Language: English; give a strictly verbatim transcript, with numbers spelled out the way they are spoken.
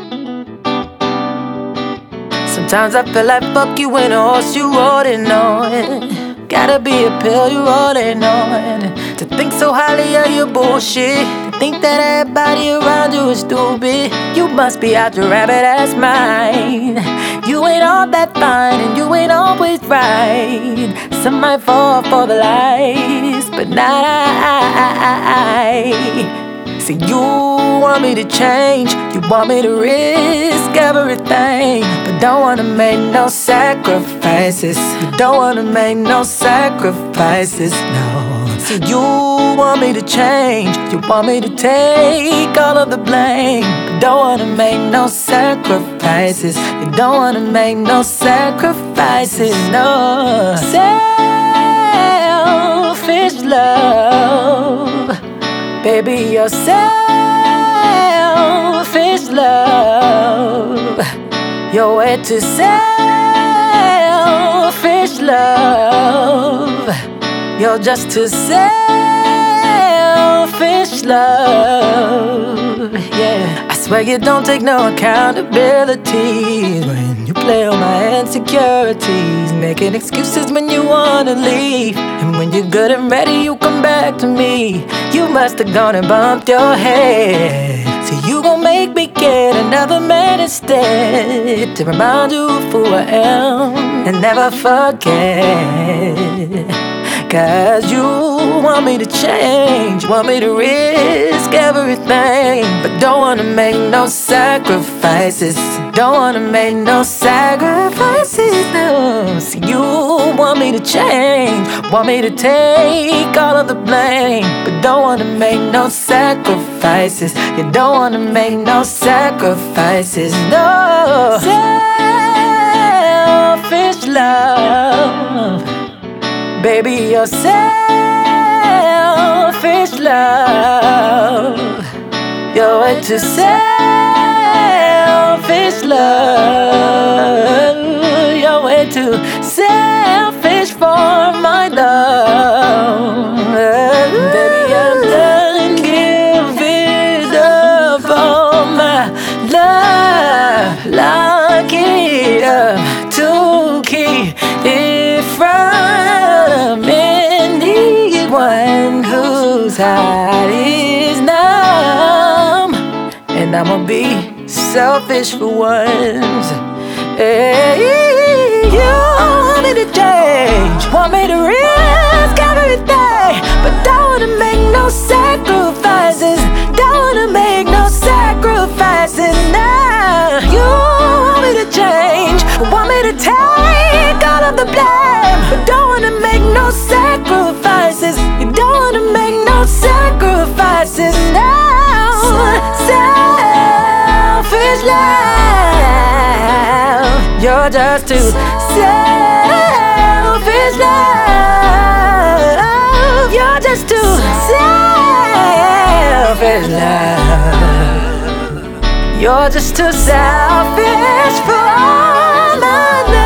Sometimes I feel like fuck you and a horse you rolling on. Gotta be a pill you rolling on. To think so highly of your bullshit, to think that everybody around you is stupid. You must be out your rabbit ass mind. You ain't all that fine and you ain't always right. Some might fall for the lies, but not I. See, you want me to change, you want me to risk everything, but don't wanna make no sacrifices. You don't wanna make no sacrifices, no. See, you want me to change, you want me to take all of the blame, but don't wanna make no sacrifices. You don't wanna make no sacrifices, no. Selfish love, baby, you're selfish love. You're way too selfish love. You're just too selfish love. Yeah, I swear you don't take no accountability when you play on my insecurities, making excuses when you wanna leave, and when you're good and ready you come back to me. You must have gone and bumped your head, so you gon' make me get another man instead, to remind you of who I am and never forget. Cause you want me to change, want me to risk everything, but don't wanna make no sacrifices. Don't wanna make no sacrifices, no. See, you want me to change, want me to take all of the blame, but don't wanna make no sacrifices. You don't wanna make no sacrifices, no. Selfish love, baby, you're selfish love. You're way too selfish love. You're way too selfish for my love. Baby, I'm done giving up all my love. Lock it up to keep it from anyone whose heart is numb. And I'ma be selfish for once. Hey, you want me to change, want me to risk everything, but don't wanna make no sacrifices. Don't wanna make no sacrifices now. You want me to change, want me to take all of the blame, but don't wanna make no sacrifices. You don't wanna make no sacrifices now. Selfish love, you're just too selfish love. You're just too selfish love. You're just too selfish for my love.